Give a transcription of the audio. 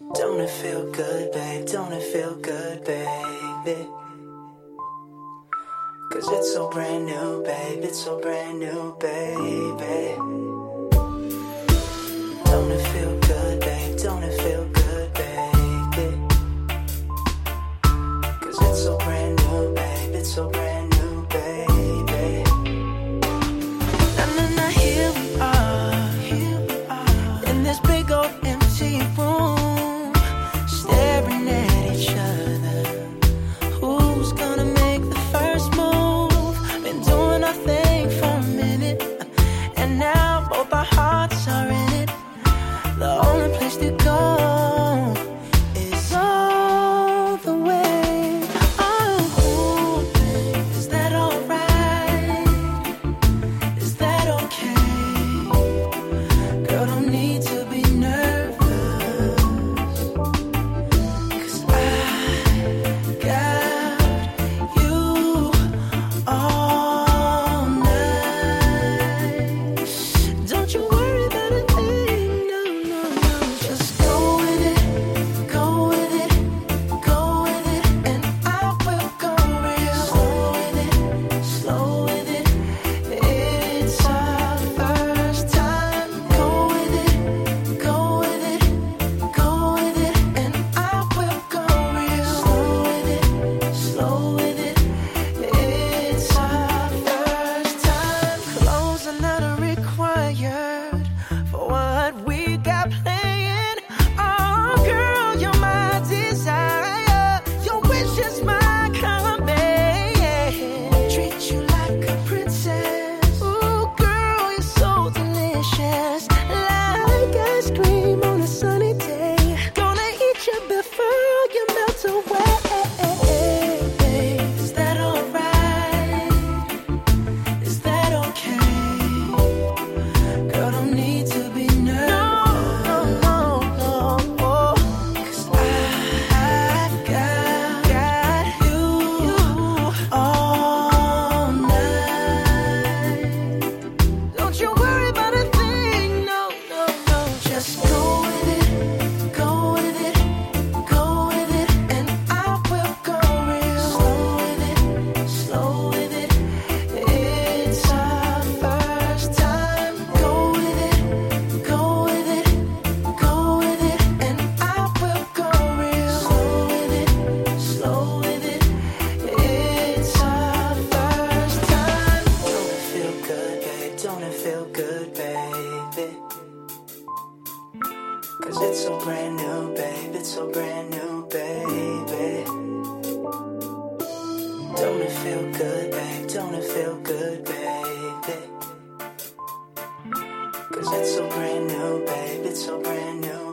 Don't it feel good, babe? Don't it feel good, baby? Cause it's so brand new, babe. It's so brand new, baby. Don't it feel good, babe? Don't it feel good, baby? Cause it's so brand new, babe. It's so brand new, baby. Na na na, here we are, in this big old empty room, staring at each other. Who's gonna make the first move? Been doing our thing for a minute, and now both our hearts are in it. The only place to go is all the way. Oh, is that alright? Is that okay? Girl, don't need to be nervous, 'cause I got you all night. Don't you worry about a thing, no, no, no. Just go with it, go with it, go with it, and I will go real slow with it, slow with it. It's our first time. Go with it, go with it, go with it, and I will go real slow with it, slow with it. It's our first time. Clothes are not required for what we got playing. Oh, girl, you're my desire. Your wish is my command. Treat you like a princess. Ooh, girl, you're so delicious. Like ice cream on a sunny day. Gonna eat you before you melt away. Is that alright? Is that okay? Girl, don't need to be nervous. No, no, no, no. 'Cause I've got you all night. Don't you worry about a thing, no, no, no. Just go with it, go with it, go with it, and I will go real slow with it, slow with it. It's our first time. Go with it, go with it, go with it, and I will go real slow with it, slow with it. It's our first time. Don't it feel good, babe? Don't it feel good, baby? Cause it's so brand new, babe. It's so brand new, baby. Don't it feel good, babe? Don't it feel good, baby? Cause it's so brand new, babe. It's so brand new,